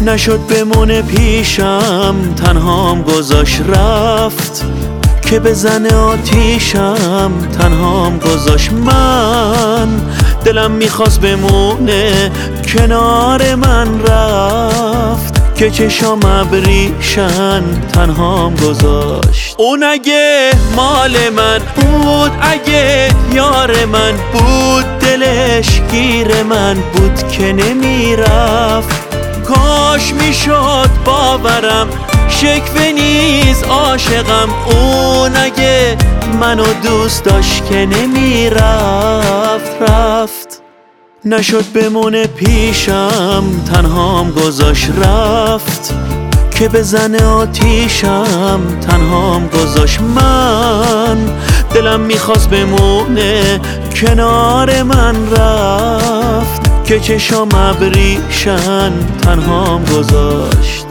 نشد بمونه پیشم، تنهام گذاشت رفت که بزنه آتیشم، تنهام گذاشت. من دلم میخواست بمونه کنار من رفت که چشام ابریشن، تنهام گذاشت. اون اگه مال من بود، اگه یار من بود، دلش گیر من بود که نمیرفت. کاش میشد باورم شکوه نیز عاشقم. اون اگه منو دوست داشت که نمیرفت، رفت. نشد بمونه پیشم، تنهام گذاشت رفت که بزنه آتیشم، تنهام گذاشت. من دلم میخواست بمونه کنار من رفت که چشام ابریشن، تنهام گذاشت.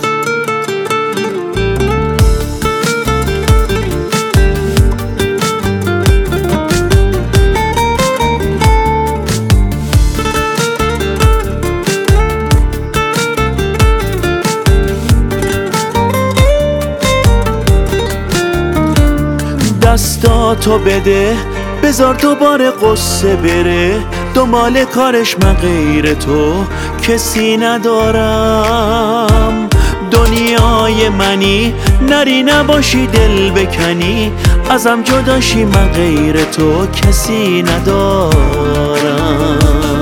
دستاتو بده بذار دوباره قصه بره، دنبال کارش من غیر تو کسی ندارم. دنیای منی نری نباشی دل بکنی، ازم جداشی من غیر تو کسی ندارم.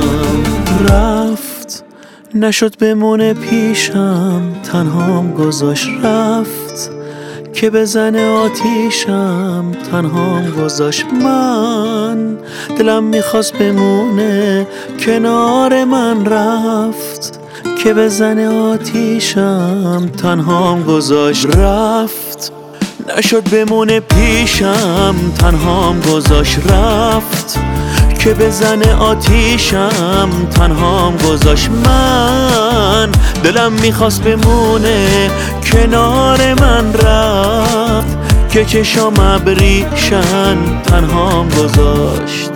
رفت نشد بمونه پیشم، تنهام گذاشت رفت که بزنه آتیشم، تنهام گذاشت. من دلم میخواست بمونه کنار من رفت که بزنه آتیشم، تنهام گذاشت. رفت نشد بمونه پیشم، تنهام گذاشت رفت که بزنه آتیشم، تنهام گذاشت. من دلم میخواست بمونه کنار من رفت که چشام ابریشن، تنهام گذاشت.